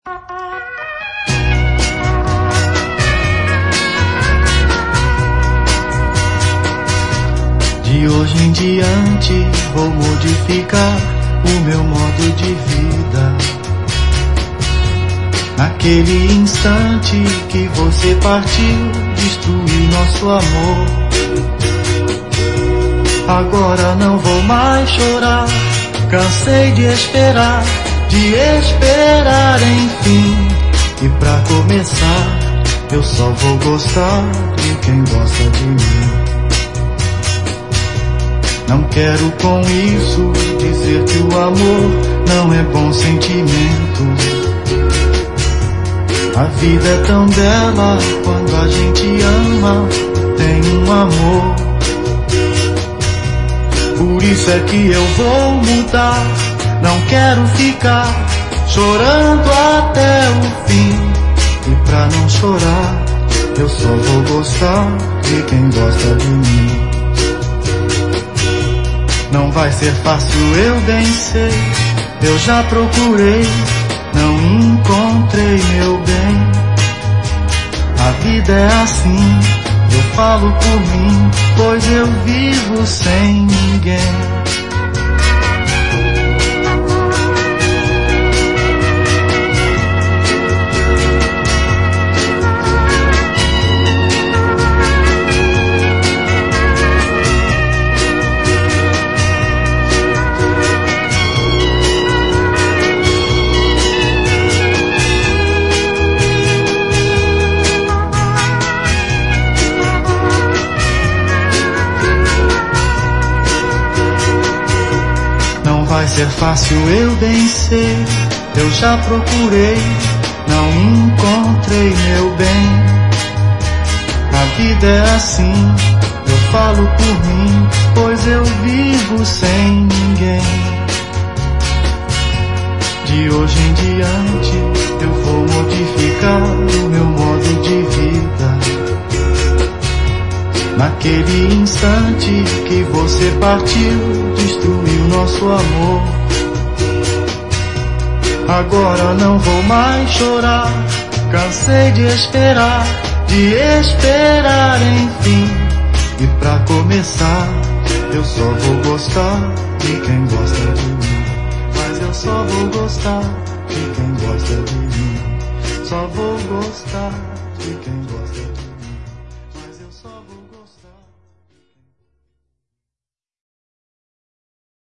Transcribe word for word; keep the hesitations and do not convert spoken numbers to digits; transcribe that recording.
De hoje em diante vou modificar o meu modo de vida. Naquele instante que você partiu, destruí nosso amor. Agora não vou mais chorar, cansei de esperar, de esperar enfim. E pra começar, eu só vou gostar de quem gosta de mim. Não quero com isso dizer que o amor não é bom sentimento. A vida é tão bela quando a gente ama, tem um amor. Por isso é que eu vou mudar, não quero ficar chorando até o fim. E pra não chorar, eu só vou gostar de quem gosta de mim. Não vai ser fácil, eu bem sei, eu já procurei, não encontrei meu bem. A vida é assim, eu falo por mim, pois eu vivo sem ninguém. Vai ser fácil, eu bem sei, eu já procurei, não encontrei meu bem. A vida é assim, eu falo por mim, pois eu vivo sem ninguém. De hoje em diante, eu vou modificar o meu modo de vida. Naquele instante que você partiu, destruiu nosso amor. Agora não vou mais chorar, cansei de esperar, de esperar enfim. E pra começar, eu só vou gostar de quem gosta de mim. Mas eu só vou gostar de quem gosta de mim. Só vou gostar de quem gosta de mim.